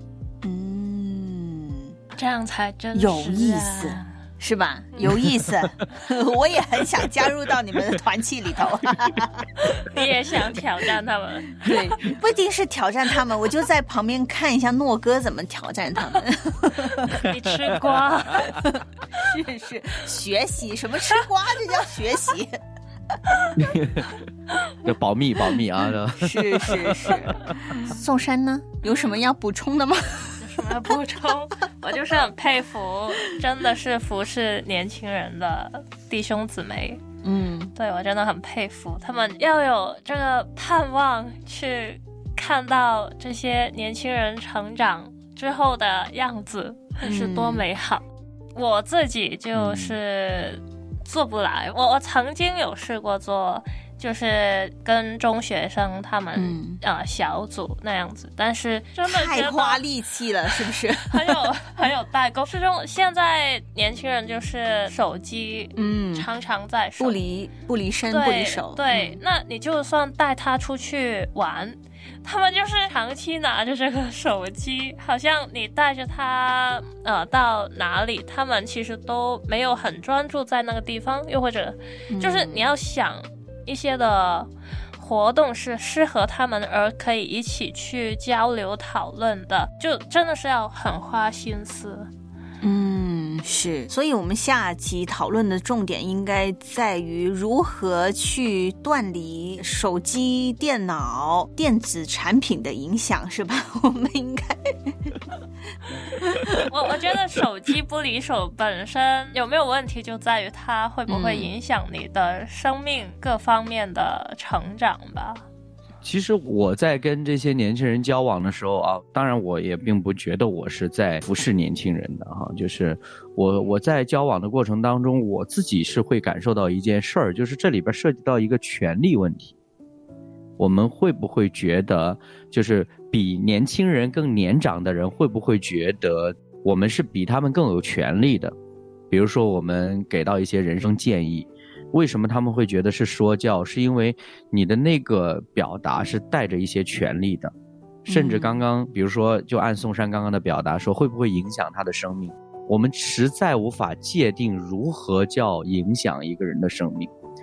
嗯， 这样才真实、啊、 有意思是吧？有意思我也很想加入到你们的团契里头你也想挑战他们？ 对，不一定是挑战他们，我就在旁边看一下诺哥怎么挑战他们你吃瓜是是学习，什么吃瓜这叫学习这保密保密啊是是是宋珊呢，有什么要补充的吗？ 有什么要补充？我就是很佩服真的是服侍年轻人的弟兄姊妹，嗯，对，我真的很佩服他们要有这个盼望去看到这些年轻人成长之后的样子是多美好、嗯、我自己就是做不来、嗯、我我曾经有试过做，就是跟中学生他们、嗯呃、小组那样子，但是真的太花力气了，是不是？ 很有很有代沟。这种现在年轻人就是手机，嗯，常常在手， 不离不离身不离手。 对、 嗯， 那你就算带他出去玩，他们就是长期拿着这个手机，好像你带着他呃到哪里，他们其实都没有很专注在那个地方，又或者就是你要想一些的活动是适合他们而可以一起去交流讨论的，就真的是要很花心思。 嗯，是，所以我们下集讨论的重点应该在于如何去断离手机、电脑、电子产品的影响，是吧？我们应该我我觉得手机不离手本身有没有问题，就在于它会不会影响你的生命各方面的成长吧。 其实我在跟这些年轻人交往的时候啊，当然我也并不觉得我是在服侍年轻人的哈，就是我我在交往的过程当中，我自己是会感受到一件事儿，就是这里边涉及到一个权力问题。我们会不会觉得，就是比年轻人更年长的人会不会觉得我们是比他们更有权利的？比如说我们给到一些人生建议，为什么他们会觉得是说教？是因为你的那个表达是带着一些权利的，甚至刚刚比如说就按宋珊刚刚的表达说，会不会影响他的生命？我们实在无法界定如何叫影响一个人的生命。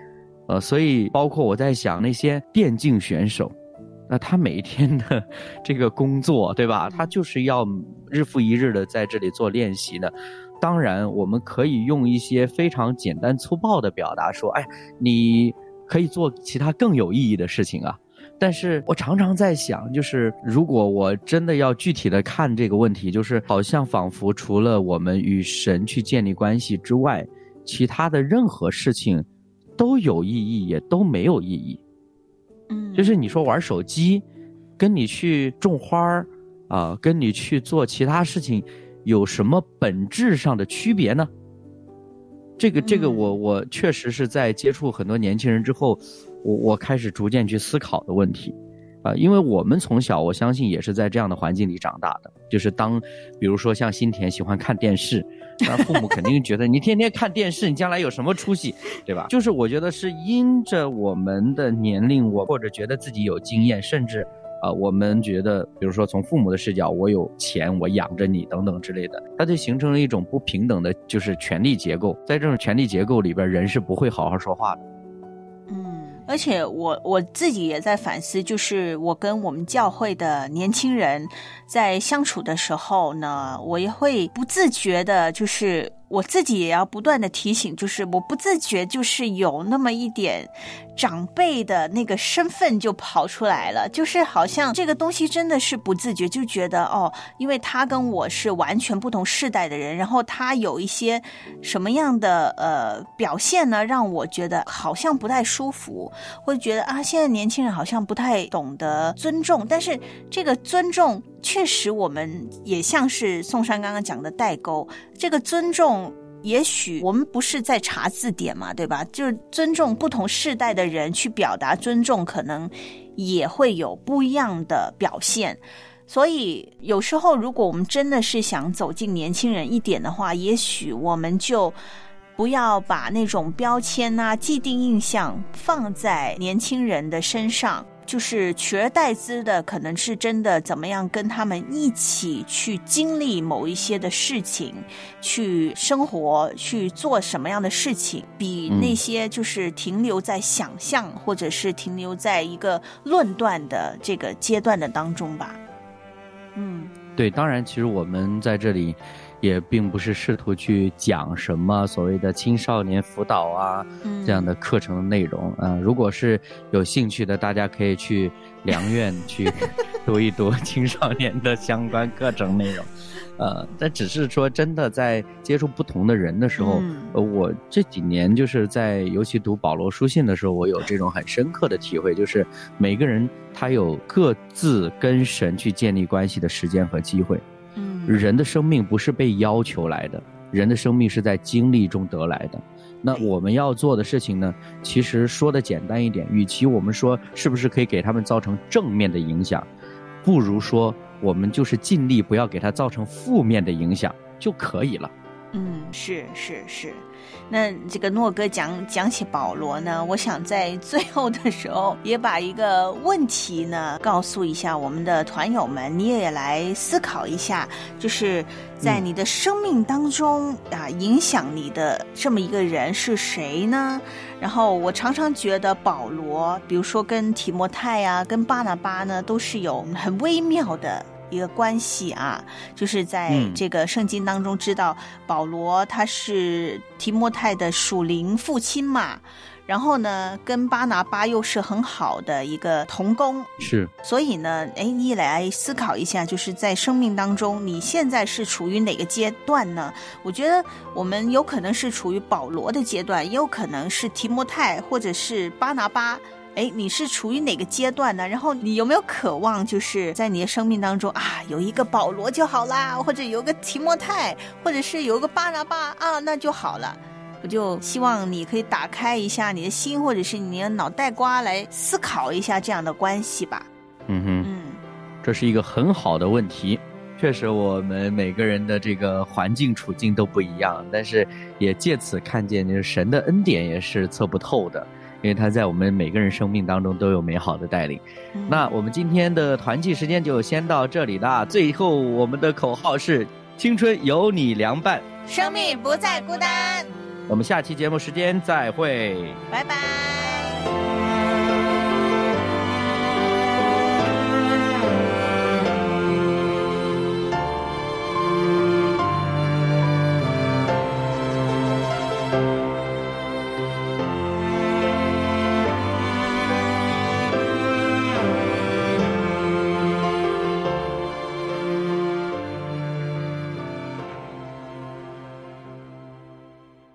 呃，所以包括我在想那些电竞选手，那他每一天的这个工作，对吧？他就是要日复一日的在这里做练习的。当然，我们可以用一些非常简单粗暴的表达说，哎，你可以做其他更有意义的事情啊。但是我常常在想，就是如果我真的要具体的看这个问题，就是好像仿佛除了我们与神去建立关系之外，其他的任何事情都有意义，也都没有意义。嗯，就是你说玩手机，跟你去种花啊、呃，跟你去做其他事情，有什么本质上的区别呢？这个这个我我确实是在接触很多年轻人之后，我我开始逐渐去思考的问题啊、呃，因为我们从小我相信也是在这样的环境里长大的，就是当比如说像新田喜欢看电视，那父母肯定觉得你天天看电视，你将来有什么出息，对吧？就是我觉得是因着我们的年龄，我或者觉得自己有经验，甚至啊、呃，我们觉得，比如说从父母的视角，我有钱，我养着你等等之类的，它就形成了一种不平等的，就是权力结构。在这种权力结构里边，人是不会好好说话的。 嗯，而且我我自己也在反思，就是我跟我们教会的年轻人在相处的时候呢，我也会不自觉的，就是我自己也要不断的提醒，就是我不自觉就是有那么一点长辈的那个身份就跑出来了，就是好像这个东西真的是不自觉，就觉得哦，因为他跟我是完全不同世代的人，然后他有一些什么样的呃表现呢，让我觉得好像不太舒服，会觉得啊，现在年轻人好像不太懂得尊重，但是这个尊重确实我们也像是宋珊刚刚讲的代沟，这个尊重也许我们不是在查字典嘛，对吧？就是尊重不同世代的人去表达尊重，可能也会有不一样的表现。所以有时候如果我们真的是想走进年轻人一点的话，也许我们就不要把那种标签啊、既定印象放在年轻人的身上，就是取而代之的可能是真的怎么样跟他们一起去经历某一些的事情，去生活，去做什么样的事情，比那些就是停留在想象、嗯、或者是停留在一个论断的这个阶段的当中吧。嗯， 对，当然其实我们在这里也并不是试图去讲什么所谓的青少年辅导啊、嗯、这样的课程的内容啊、呃。如果是有兴趣的，大家可以去良院去读一读青少年的相关课程内容。呃，但只是说真的在接触不同的人的时候、嗯、呃，我这几年就是在尤其读保罗书信的时候，我有这种很深刻的体会，就是每个人他有各自跟神去建立关系的时间和机会。嗯，人的生命不是被要求来的，人的生命是在经历中得来的。那我们要做的事情呢，其实说的简单一点，与其我们说是不是可以给他们造成正面的影响，不如说我们就是尽力不要给他造成负面的影响就可以了。 嗯，是是是。那这个诺哥讲讲起保罗呢，我想在最后的时候也把一个问题呢告诉一下我们的团友们，你也来思考一下，就是在你的生命当中、嗯、啊，影响你的这么一个人是谁呢？然后我常常觉得保罗，比如说跟提摩太啊，跟巴拿巴呢，都是有很微妙的一个关系啊，就是在这个圣经当中知道、嗯、保罗他是提摩太的属灵父亲嘛，然后呢跟巴拿巴又是很好的一个同工， 是， 所以呢哎，你来思考一下，就是在生命当中你现在是处于哪个阶段呢？我觉得我们有可能是处于保罗的阶段，也有可能是提摩太或者是巴拿巴，哎，你是处于哪个阶段呢？然后你有没有渴望就是在你的生命当中啊，有一个保罗就好啦，或者有个提摩太，或者是有一个巴拿巴啊，那就好了。我就希望你可以打开一下你的心，或者是你的脑袋瓜来思考一下这样的关系吧。 嗯哼，嗯，这是一个很好的问题。确实我们每个人的这个环境处境都不一样，但是也借此看见就是神的恩典也是测不透的，因为他在我们每个人生命当中都有美好的带领、嗯、那我们今天的团契时间就先到这里了。最后我们的口号是青春有你凉拌， 生命不再孤单。 我们下期节目时间再会， 拜拜。